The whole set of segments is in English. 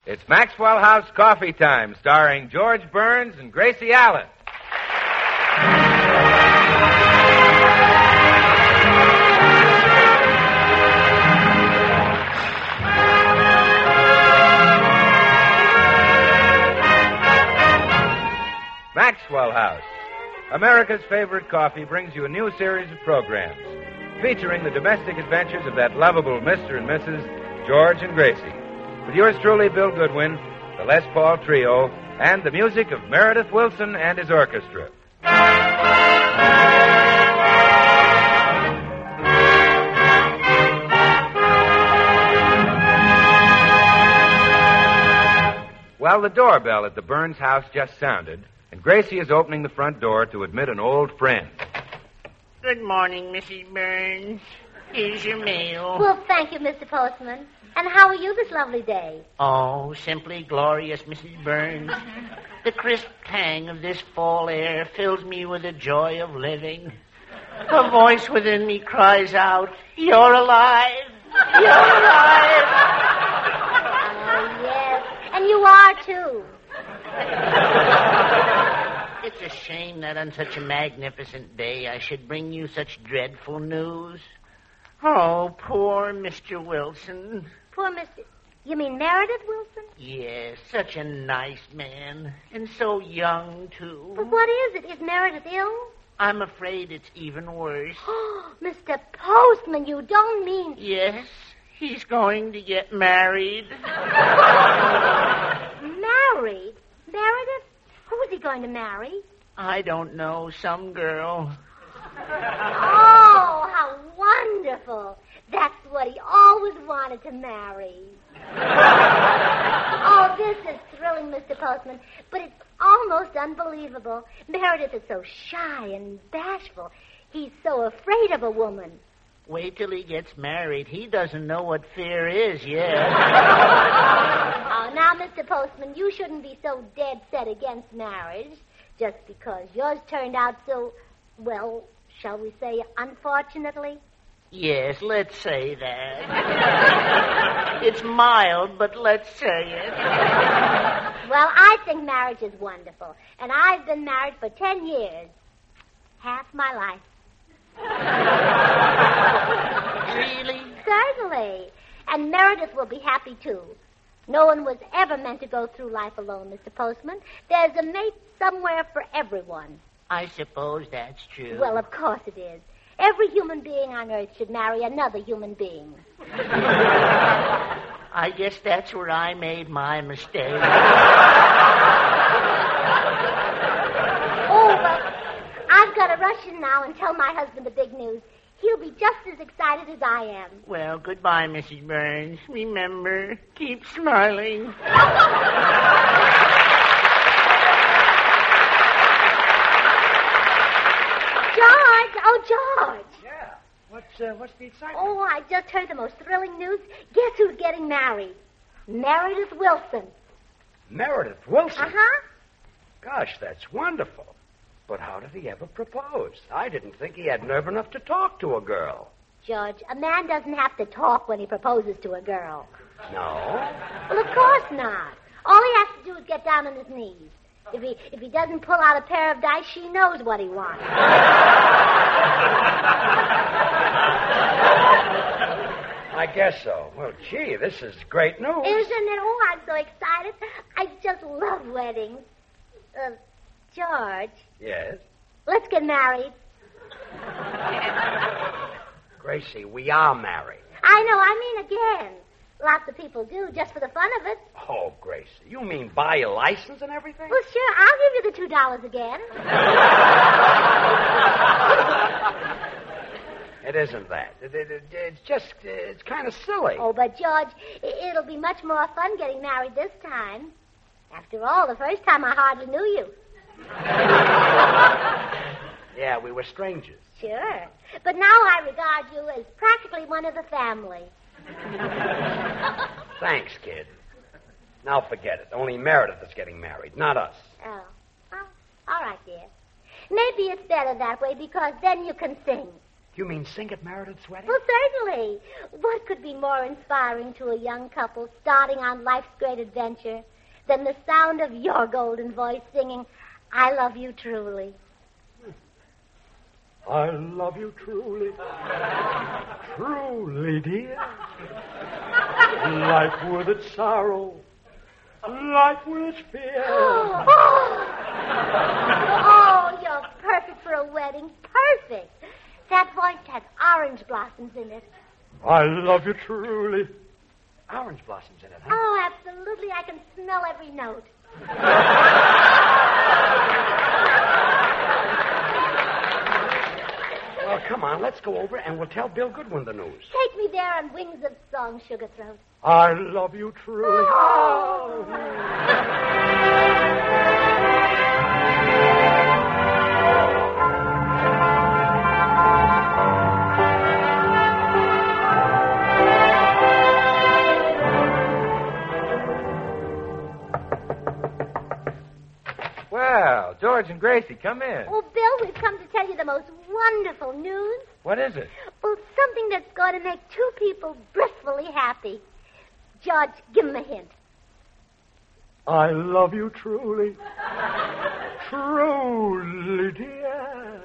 It's Maxwell House Coffee Time, starring George Burns and Gracie Allen. Maxwell House, America's favorite coffee, brings you a new series of programs featuring the domestic adventures of that lovable Mr. and Mrs. George and Gracie. With yours truly, Bill Goodwin, the Les Paul Trio, and the music of Meredith Wilson and his orchestra. Well, the doorbell at the Burns house just sounded, and Gracie is opening the front door to admit an old friend. Good morning, Mrs. Burns. Here's your mail. Well, thank you, Mr. Postman. And how are you this lovely day? Oh, simply glorious, Mrs. Burns. The crisp tang of this fall air fills me with the joy of living. A voice within me cries out, "You're alive! You're alive!" Oh, yes. And you are, too. It's a shame that on such a magnificent day I should bring you such dreadful news. Oh, poor Mr. Wilson. Poor Mr. You mean Meredith Wilson? Yes, such a nice man. And so young, too. But what is it? Is Meredith ill? I'm afraid it's even worse. Oh, Mr. Postman, you don't mean... Yes, he's going to get married. Married? Meredith? Who is he going to marry? I don't know, some girl. Oh, how wonderful. That's what he always wanted to marry. Oh, this is thrilling, Mr. Postman, but it's almost unbelievable. Meredith is so shy and bashful. He's so afraid of a woman. Wait till he gets married. He doesn't know what fear is yet. Oh, now, Mr. Postman, you shouldn't be so dead set against marriage just because yours turned out so, well, shall we say, unfortunately? Yes, let's say that. It's mild, but let's say it. Well, I think marriage is wonderful, and I've been married for 10 years. Half my life. Really? Certainly. And Meredith will be happy, too. No one was ever meant to go through life alone, Mr. Postman. There's a mate somewhere for everyone. I suppose that's true. Well, of course it is. Every human being on Earth should marry another human being. I guess that's where I made my mistake. Oh, well, I've got to rush in now and tell my husband the big news. He'll be just as excited as I am. Well, goodbye, Mrs. Burns. Remember, keep smiling. George! Oh, George! Yeah. What's the excitement? Oh, I just heard the most thrilling news. Guess who's getting married? Meredith Wilson. Meredith Wilson? Uh-huh. Gosh, that's wonderful. But how did he ever propose? I didn't think he had nerve enough to talk to a girl. George, a man doesn't have to talk when he proposes to a girl. No? Well, of course not. All he has to do is get down on his knees. If he doesn't pull out a pair of dice, she knows what he wants. I guess so. Well, gee, this is great news. Isn't it? Oh, I'm so excited. I just love weddings. George. Yes? Let's get married. Gracie, we are married. I know, I mean again. Lots of people do, just for the fun of it. Oh, Gracie, you mean buy a license and everything? Well, sure, I'll give you the $2 again. It isn't that. It's just, it's kind of silly. Oh, but, George, it'll be much more fun getting married this time. After all, the first time I hardly knew you. Yeah, we were strangers. Sure. But now I regard you as practically one of the family. Thanks, kid. Now forget it. Only Meredith is getting married, not us. Oh. All right, dear. Maybe it's better that way because then you can sing. You mean sing at Meredith's wedding? Well, certainly. What could be more inspiring to a young couple starting on life's great adventure than the sound of your golden voice singing, I love you truly. I love you truly. Truly, dear. Life with its sorrow. Life with its fear. Oh, you're perfect for a wedding. Perfect. That voice has orange blossoms in it. I love you truly. Orange blossoms in it, huh? Oh, absolutely. I can smell every note. Well, come on, let's go over and we'll tell Bill Goodwin the news. Take me there on wings of song, Sugar Throat. I love you truly. Oh. Well, George and Gracie, come in. Oh, Bill, we've come to tell you the most wonderful news. What is it? Well, something that's going to make two people blissfully happy. George, give him a hint. I love you truly. Truly, dear.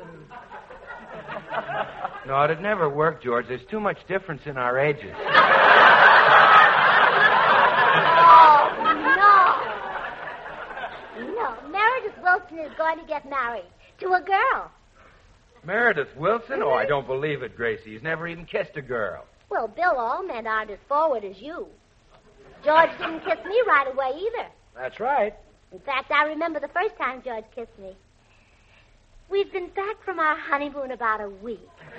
No, it'd never work, George. There's too much difference in our ages. No, Meredith Wilson is going to get married to a girl. Meredith Wilson? Oh, I don't believe it, Gracie. He's never even kissed a girl. Well, Bill, all men aren't as forward as you. George didn't kiss me right away either. That's right. In fact, I remember the first time George kissed me. We've been back from our honeymoon about a week.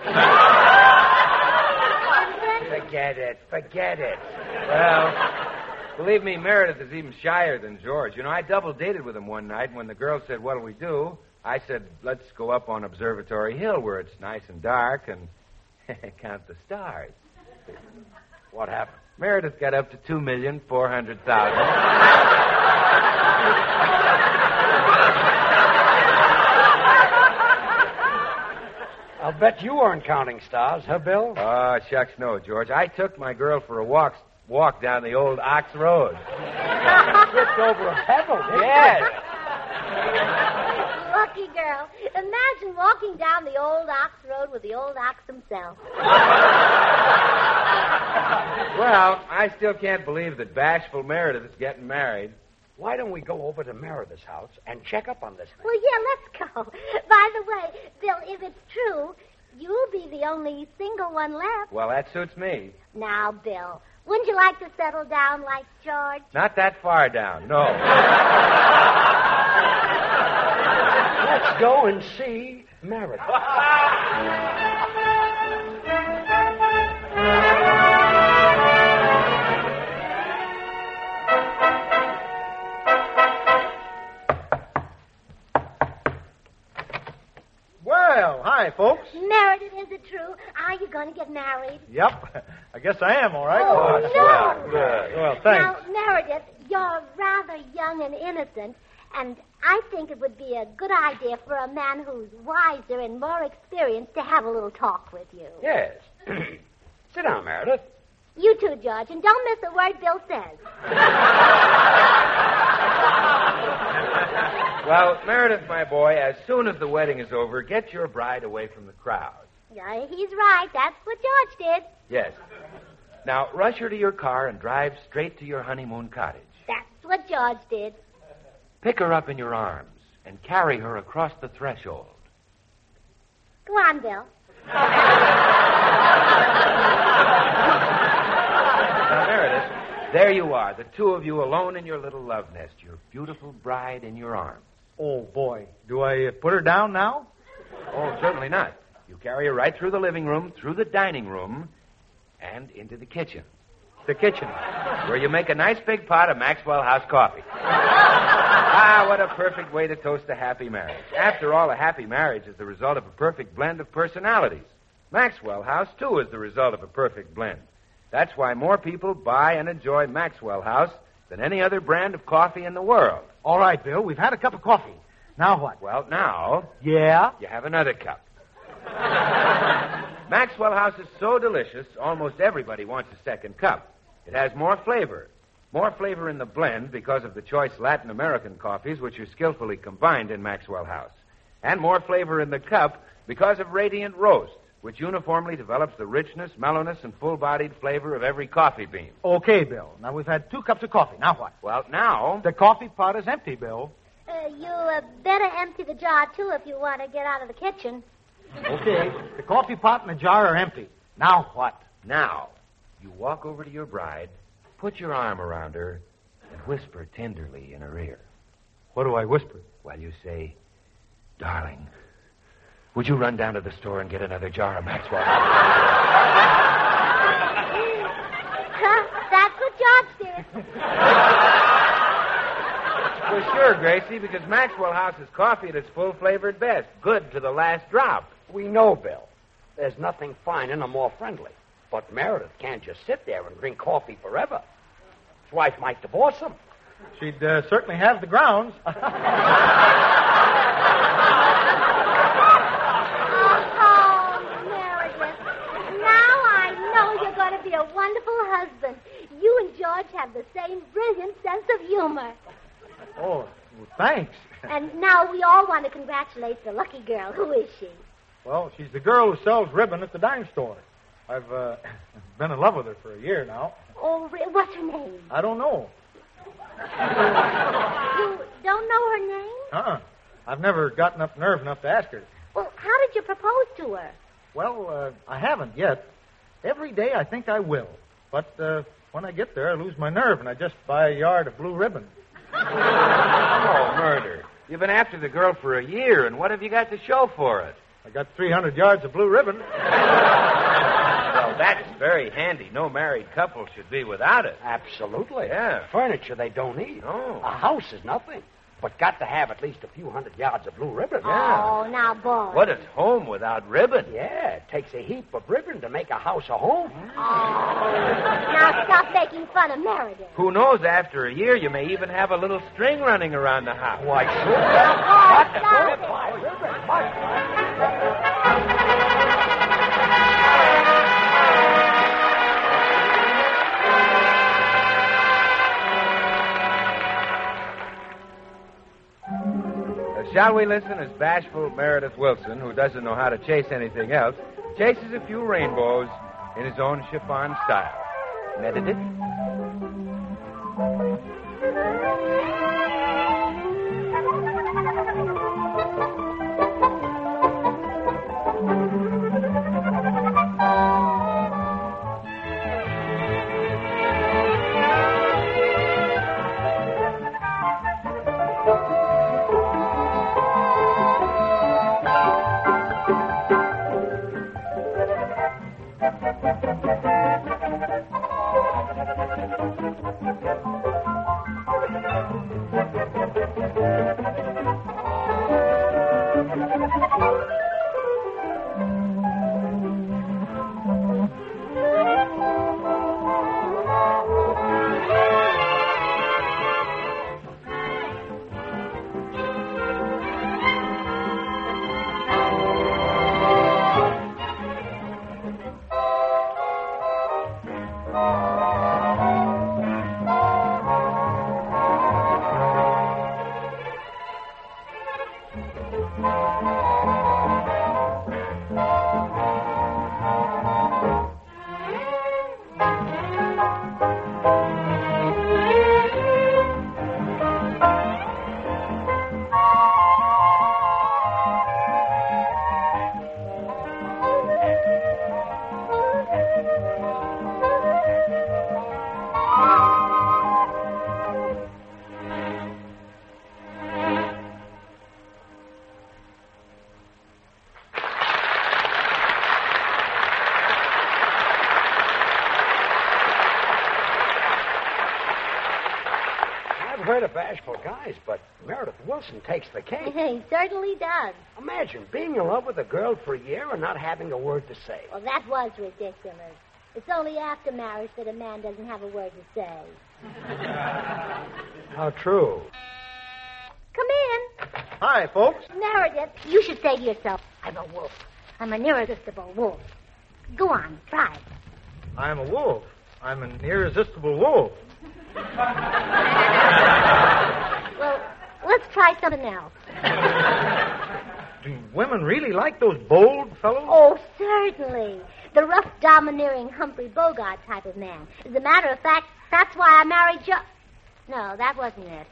Forget it. Well, believe me, Meredith is even shyer than George. You know, I double dated with him one night, and when the girl said, what'll we do? I said, let's go up on Observatory Hill where it's nice and dark and count the stars. What happened? Meredith got up to 2,400,000. I'll bet you weren't counting stars, huh, Bill? Oh, shucks, no, George. I took my girl for a walk down the old Ox Road. Tripped over a pebble, didn't you? Yes. Lucky girl. Imagine walking down the old Ox Road with the old ox himself. Well, I still can't believe that bashful Meredith is getting married. Why don't we go over to Meredith's house and check up on this thing? Well, yeah, let's go. By the way, Bill, if it's true, you'll be the only single one left. Well, that suits me. Now, Bill, wouldn't you like to settle down like George? Not that far down, no. Let's go and see Meredith. Well, hi, folks. Meredith, is it true? Are you going to get married? Yep. I guess I am, all right. Oh, no. Good. Well, thanks. Now, Meredith, you're rather young and innocent, and I think it would be a good idea for a man who's wiser and more experienced to have a little talk with you. Yes. Sit down, Meredith. You too, George, and don't miss a word Bill says. Well, Meredith, my boy, as soon as the wedding is over, get your bride away from the crowd. Yeah, he's right. That's what George did. Yes. Now, rush her to your car and drive straight to your honeymoon cottage. That's what George did. Pick her up in your arms and carry her across the threshold. Go on, Bill. Now, Meredith, there you are, the two of you alone in your little love nest, your beautiful bride in your arms. Oh, boy. Do I put her down now? Oh, certainly not. You carry her right through the living room, through the dining room, and into the kitchen. The kitchen. Where you make a nice big pot of Maxwell House coffee. Ah, what a perfect way to toast a happy marriage. After all, a happy marriage is the result of a perfect blend of personalities. Maxwell House, too, is the result of a perfect blend. That's why more people buy and enjoy Maxwell House than any other brand of coffee in the world. All right, Bill. We've had a cup of coffee. Now what? Well, now Yeah? you have another cup. Maxwell House is so delicious, almost everybody wants a second cup. It has more flavor. More flavor in the blend because of the choice Latin American coffees, which are skillfully combined in Maxwell House. And more flavor in the cup because of Radiant Roast, which uniformly develops the richness, mellowness, and full-bodied flavor of every coffee bean. Okay, Bill. Now, we've had 2 cups of coffee. Now what? Well, now... The coffee pot is empty, Bill. You better empty the jar, too, if you want to get out of the kitchen. Okay. The coffee pot and the jar are empty. Now what? Now, you walk over to your bride, put your arm around her, and whisper tenderly in her ear. What do I whisper? While you say, "Darling, would you run down to the store and get another jar of Maxwell?" That's what George did. Well, sure, Gracie, because Maxwell House's coffee at its full-flavored best. Good to the last drop. We know, Bill. There's nothing finer nor more friendly. But Meredith can't just sit there and drink coffee forever. His wife might divorce him. She'd certainly have the grounds. Oh, Meredith. Now I know you're going to be a wonderful husband. You and George have the same brilliant sense of humor. Oh, well, thanks. And now we all want to congratulate the lucky girl. Who is she? Well, she's the girl who sells ribbon at the dime store. I've been in love with her for a year now. Oh, what's her name? I don't know. You don't know her name? Uh-uh. I've never gotten up nerve enough to ask her. Well, how did you propose to her? Well, I haven't yet. Every day I think I will. But when I get there, I lose my nerve, and I just buy a yard of blue ribbon. Oh, murder. You've been after the girl for a year, and what have you got to show for it? I got 300 yards of blue ribbon. Well, that's very handy. No married couple should be without it. Absolutely. Yeah. Furniture they don't need. Oh. A house is nothing. But got to have at least a few hundred yards of blue ribbon. Yeah. Oh, now, boy. What is home without ribbon? Yeah, it takes a heap of ribbon to make a house a home. Oh. Now stop making fun of Meredith. Who knows, after a year, you may even have a little string running around the house. Why, sure. Now, boy, Got to stop put it. my ribbon. What? Shall we listen as bashful Meredith Wilson, who doesn't know how to chase anything else, chases a few rainbows in his own chiffon style. Meredith? I've heard of bashful guys, but Meredith Wilson takes the cake. He certainly does. Imagine being in love with a girl for a year and not having a word to say. Well, that was ridiculous. It's only after marriage that a man doesn't have a word to say. How true. Come in. Hi, folks. Meredith, you should say to yourself, I'm a wolf. I'm an irresistible wolf. Go on, try it. I'm a wolf. I'm an irresistible wolf. Well, let's try something else. Do women really like those bold fellows? Oh, certainly. The rough, domineering Humphrey Bogart type of man. As a matter of fact, that's why I married George. No, that wasn't it.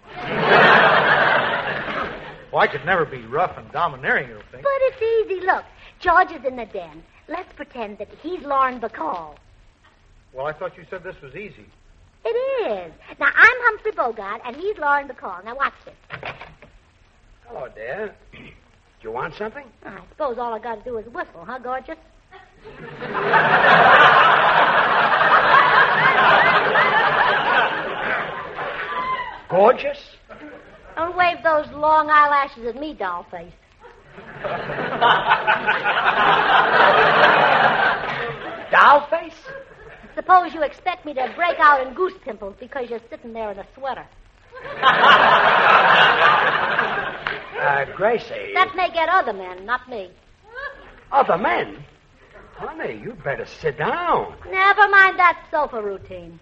Well, I could never be rough and domineering, you think. But it's easy. Look, George is in the den. Let's pretend that he's Lauren Bacall. Well, I thought you said this was easy. It is. Now, I'm Humphrey Bogart, and he's Lauren Bacall. Now, watch this. Hello, dear. Do you want something? I suppose all I got to do is whistle, huh, gorgeous? Gorgeous? Don't wave those long eyelashes at me, doll face. Doll face? Suppose you expect me to break out in goose pimples because you're sitting there in a sweater. Gracie. That may get other men, not me. Other men? Honey, you better sit down. Never mind that sofa routine.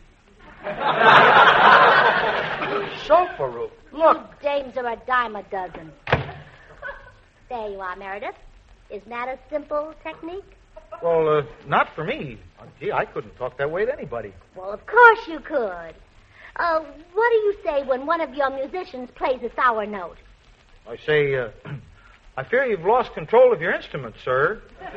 Sofa room. Look. You dames are a dime a dozen. There you are, Meredith. Isn't that a simple technique? Well, not for me. Oh, gee, I couldn't talk that way to anybody. Well, of course you could. What do you say when one of your musicians plays a sour note? I say, I fear you've lost control of your instrument, sir.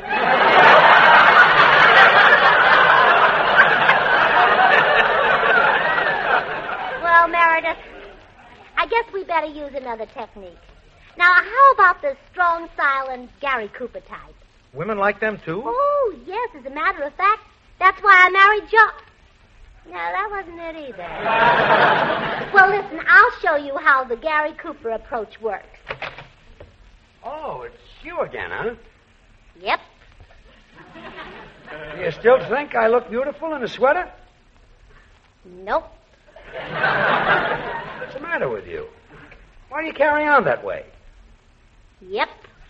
Well, Meredith, I guess we better use another technique. Now, how about the strong, silent Gary Cooper type? Women like them, too? Oh, yes, as a matter of fact, that's why I married George. No, that wasn't it either. Well, listen, I'll show you how the Gary Cooper approach works. Oh, it's you again, huh? Yep. Do you still think I look beautiful in a sweater? Nope. What's the matter with you? Why do you carry on that way? Yep.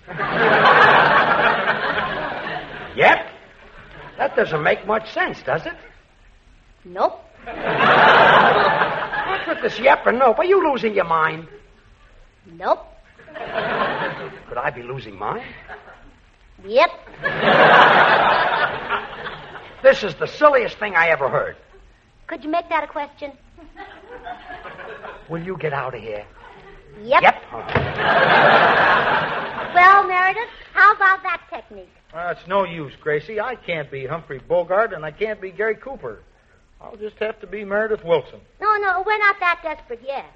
Yep? That doesn't make much sense, does it? Nope. What's with this yep and nope? Are you losing your mind? Nope. Could I be losing mine? Yep. This is the silliest thing I ever heard. Could you make that a question? Will you get out of here? Yep. Yep. Well, Meredith, how about that technique? It's no use, Gracie. I can't be Humphrey Bogart, and I can't be Gary Cooper. I'll just have to be Meredith Wilson. No, we're not that desperate yet.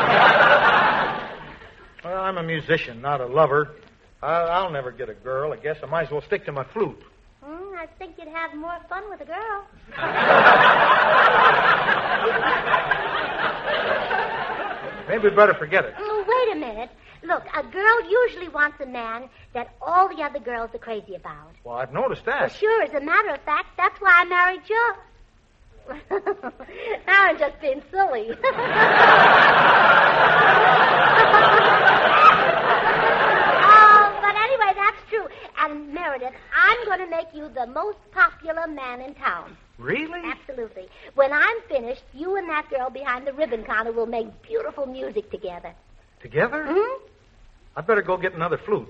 Well, I'm a musician, not a lover. I'll never get a girl. I guess I might as well stick to my flute. I think you'd have more fun with a girl. Maybe we'd better forget it. Wait a minute. Look, a girl usually wants a man that all the other girls are crazy about. Well, I've noticed that. Well, sure, as a matter of fact, that's why I married Joe. Now I'm just being silly. But anyway, that's true. And, Meredith, I'm going to make you the most popular man in town. Really? Absolutely. When I'm finished, you and that girl behind the ribbon counter will make beautiful music together. Together? Hmm? I'd better go get another flute.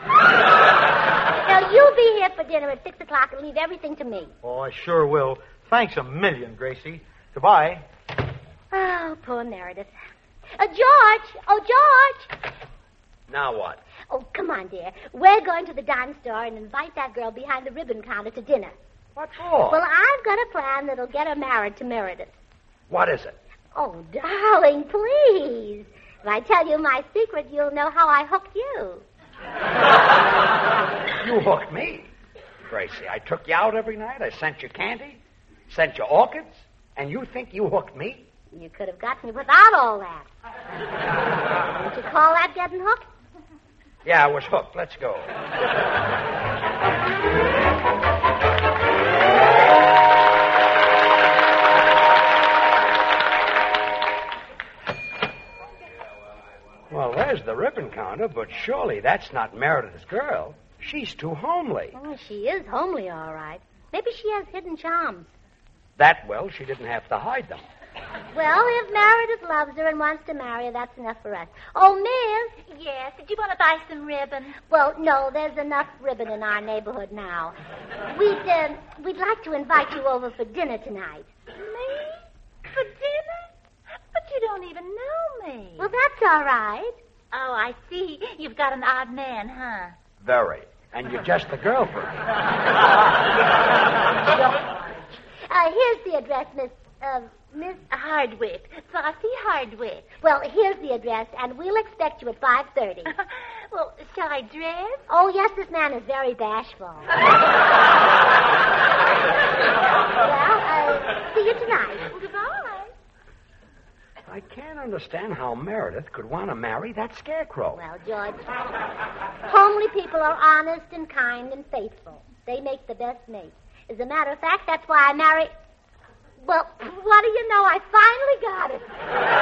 Now, you'll be here for dinner at 6 o'clock and leave everything to me. Oh, I sure will. Thanks a million, Gracie. Goodbye. Oh, poor Meredith. George! Oh, George! Now what? Oh, come on, dear. We're going to the dime store and invite that girl behind the ribbon counter to dinner. What for? Well, I've got a plan that'll get her married to Meredith. What is it? Oh, darling, please. If I tell you my secret, you'll know how I hooked you. You hooked me. Gracie, I took you out every night. I sent you candy, sent you orchids, and you think you hooked me? You could have got me without all that. Don't you call that getting hooked? Yeah, I was hooked. Let's go. Well, there's the ribbon counter, but surely that's not Meredith's girl. She's too homely. Oh, she is homely, all right. Maybe she has hidden charms. That well, she didn't have to hide them. Well, if Meredith loves her and wants to marry her, that's enough for us. Oh, Miss. Yes, did you want to buy some ribbon? Well, no, there's enough ribbon in our neighborhood now. We'd like to invite you over for dinner tonight. Me? For dinner? But you don't even know me. Well, that's all right. Oh, I see. You've got an odd man, huh? Very. And you're just the girlfriend. Here's the address, Miss Hardwick. Flossie Hardwick. Well, here's the address, and we'll expect you at 5:30. Well, shall I dress? Oh, yes, this man is very bashful. Well, see you tonight. Goodbye. I can't understand how Meredith could want to marry that scarecrow. Well, George, homely people are honest and kind and faithful. They make the best mates. As a matter of fact, that's why I marry... Well, what do you know? I finally got it.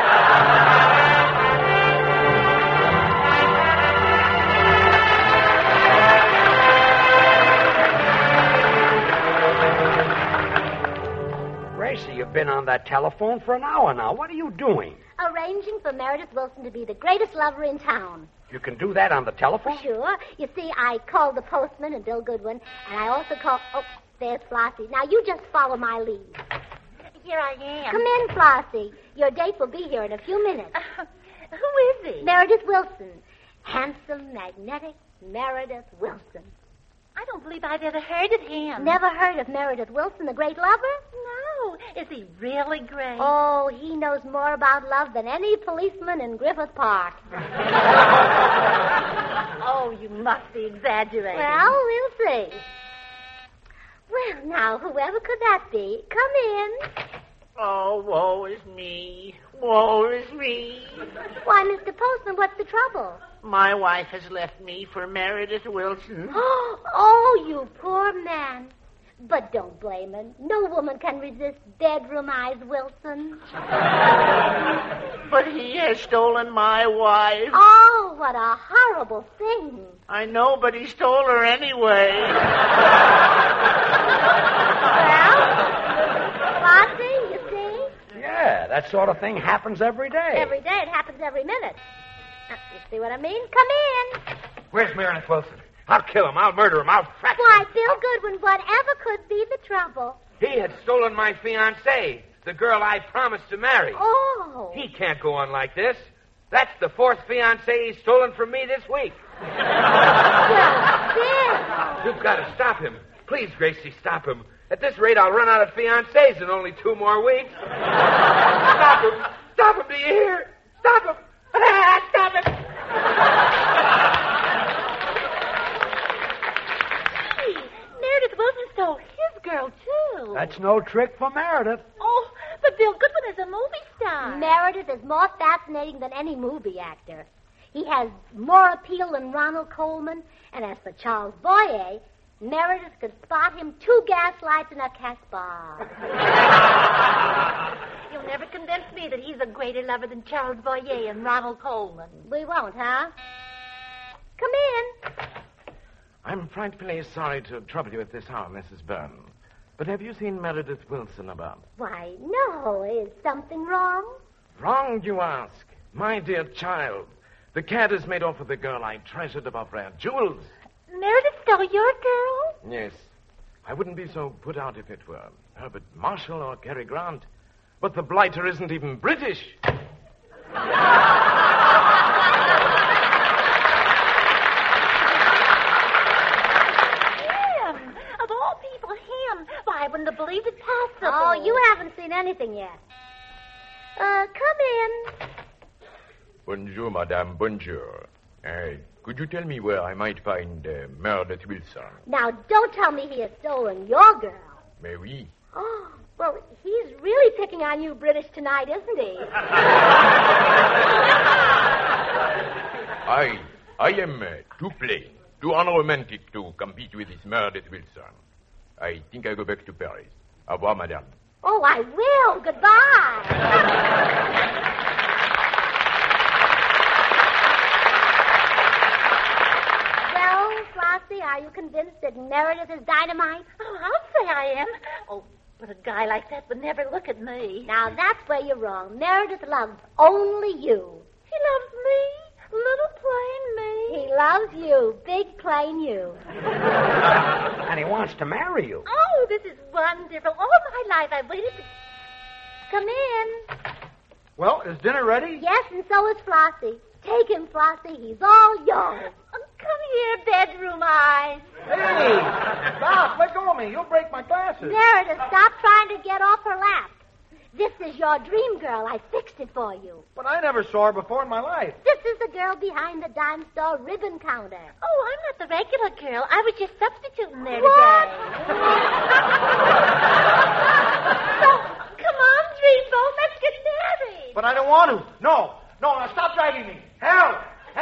Gracie, you've been on that telephone for an hour now. What are you doing? Arranging for Meredith Wilson to be the greatest lover in town. You can do that on the telephone? Sure. You see, I called the postman and Bill Goodwin, and I also called... Oh, there's Flossie. Now, you just follow my lead. Here I am. Come in, Flossie. Your date will be here in a few minutes. Who is he? Meredith Wilson. Handsome, magnetic Meredith Wilson. I don't believe I've ever heard of him. Never heard of Meredith Wilson, the great lover? No. Is he really great? Oh, he knows more about love than any policeman in Griffith Park. Oh, you must be exaggerating. Well, we'll see. Well, now, whoever could that be? Come in. Oh, woe is me. Woe is me. Why, Mr. Postman, what's the trouble? My wife has left me for Meredith Wilson. Oh, you poor man. But don't blame him. No woman can resist bedroom eyes, Wilson. But he has stolen my wife. Oh, what a horrible thing. I know, but he stole her anyway. Well, Flossie, you see? Yeah, that sort of thing happens every day. Every day. It happens every minute. You see what I mean? Come in. Where's Meredith Wilson? I'll kill him. I'll murder him. I'll fracture Why, him. Bill Goodwin, whatever could be the trouble? He had stolen my fiancée, the girl I promised to marry. Oh. He can't go on like this. That's the fourth fiancée he's stolen from me this week. Well, Bill. You've got to stop him. Please, Gracie, stop him. At this rate, I'll run out of fiancés in only 2 more weeks. Stop him. Stop him, do you hear? Stop him. Stop him. Meredith Wilson stole his girl, too. That's no trick for Meredith. Oh, but Bill Goodwin is a movie star. Meredith is more fascinating than any movie actor. He has more appeal than Ronald Coleman. And as for Charles Boyer, Meredith could spot him 2 gaslights in a Casbah. You'll never convince me that he's a greater lover than Charles Boyer and Ronald Coleman. We won't, huh? Come in. I'm frightfully sorry to trouble you at this hour, Mrs. Byrne. But have you seen Meredith Wilson about? Why, no. Is something wrong? Wrong, you ask. My dear child, the cad has made off with the girl I treasured above rare jewels. Meredith stole your girl? Yes. I wouldn't be so put out if it were Herbert Marshall or Cary Grant. But the blighter isn't even British. Him! Of all people, him. Why, I wouldn't have believed it possible. Oh, you haven't seen anything yet. Come in. Bonjour, madame, bonjour. Could you tell me where I might find Meredith Wilson? Now, don't tell me he has stolen your girl. Mais oui. Oh, well, he's really picking on you British tonight, isn't he? I am too plain, too unromantic to compete with this Meredith Wilson. I think I go back to Paris. Au revoir, madame. Oh, I will. Goodbye. Well, Flossie, are you convinced that Meredith is dynamite? Oh, I'll say I am. Oh, but a guy like that would never look at me. Now, that's where you're wrong. Meredith loves only you. He loves me, little plain me. He loves you, big plain you. And he wants to marry you. Oh, this is wonderful. All my life I've waited to... Come in. Well, is dinner ready? Yes, and so is Flossie. Take him, Flossie. He's all yours. Oh, come here, bedroom eyes. Hey! Stop! Let go of me. You'll break my glasses. Meredith, stop trying to get off her lap. This is your dream girl. I fixed it for you. But I never saw her before in my life. This is the girl behind the dime store ribbon counter. Oh, I'm not the regular girl. I was just substituting there What? today. So, come on, Dreamboat. Let's get married. But I don't want to. No. Now stop dragging me. Help! Help!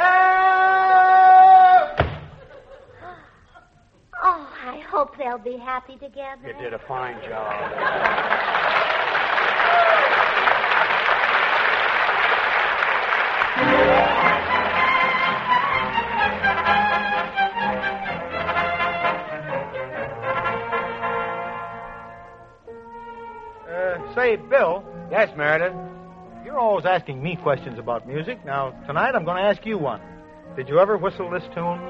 Oh, I hope they'll be happy together. You did a fine job. Say, Bill, Yes, Meredith. you're always asking me questions about music. Now, tonight I'm going to ask you one. Did you ever whistle this tune?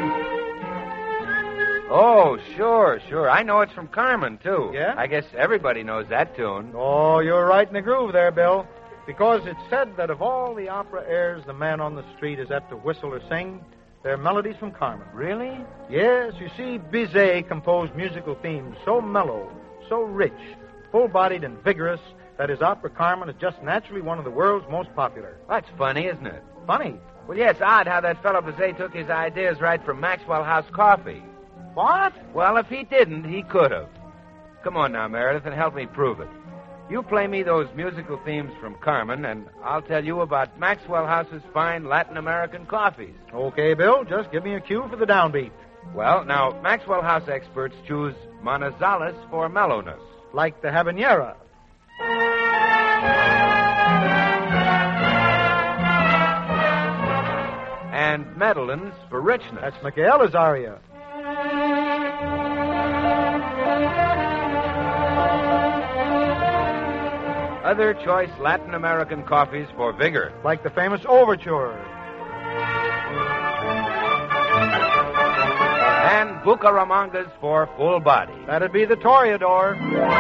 Oh, sure. I know it's from Carmen, too. Yeah? I guess everybody knows that tune. Oh, you're right in the groove there, Bill. Because it's said that of all the opera airs the man on the street is apt to whistle or sing, they're melodies from Carmen. Really? Yes, you see, Bizet composed musical themes so mellow, so rich, full-bodied and vigorous that his opera Carmen is just naturally one of the world's most popular. That's funny, isn't it? Funny. Well, yes, odd how that fellow Bizet took his ideas right from Maxwell House Coffee. What? Well, if he didn't, he could have. Come on now, Meredith, and help me prove it. You play me those musical themes from Carmen, and I'll tell you about Maxwell House's fine Latin American coffees. Okay, Bill, just give me a cue for the downbeat. Well, now, Maxwell House experts choose Manizales for mellowness. Like the habanera. And Medellins for richness. That's Michaela's aria. Other choice Latin American coffees for vigor. Like the famous overture. And Bucaramangas for full body. That'd be the Toreador.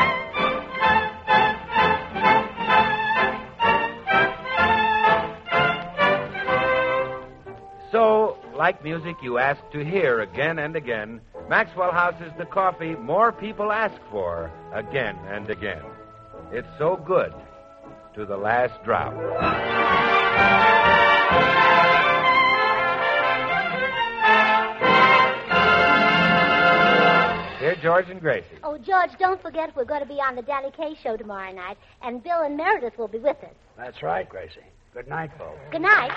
So, like music you ask to hear again and again, Maxwell House is the coffee more people ask for again and again. It's so good to the last drop. Here, George and Gracie. Oh, George, don't forget we're going to be on the Danny Kaye show tomorrow night, and Bill and Meredith will be with us. That's right, Gracie. Good night, folks. Good night.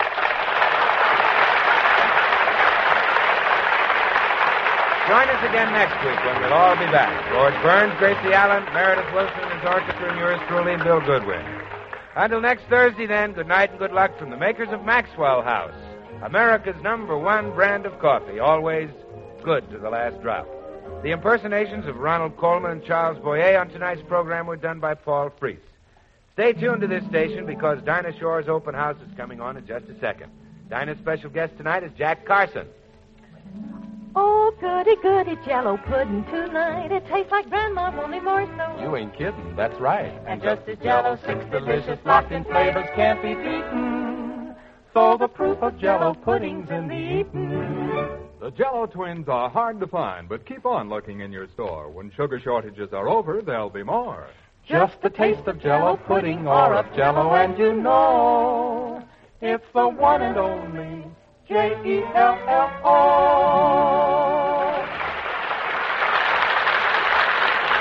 Join us again next week when we'll all be back. George Burns, Gracie Allen, Meredith Wilson, and his orchestra, and yours truly, Bill Goodwin. Until next Thursday, then, good night and good luck from the makers of Maxwell House, America's #1 brand of coffee, always good to the last drop. The impersonations of Ronald Coleman and Charles Boyer on tonight's program were done by Paul Freese. Stay tuned to this station because Dinah Shore's open house is coming on in just a second. Dinah's special guest tonight is Jack Carson. Oh, goody, goody Jello pudding tonight. It tastes like Grandma's, only more so. You ain't kidding. That's right. And just as Jello, 6 delicious locked-in flavors can't be beaten. So the proof of Jello pudding's in the eating. The Jell-O twins are hard to find, but keep on looking in your store. When sugar shortages are over, there'll be more. Just a taste of Jello pudding or of Jello, and you know it's the one and only Jello.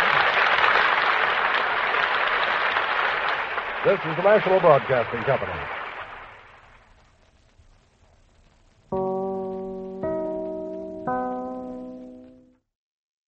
This is the National Broadcasting Company.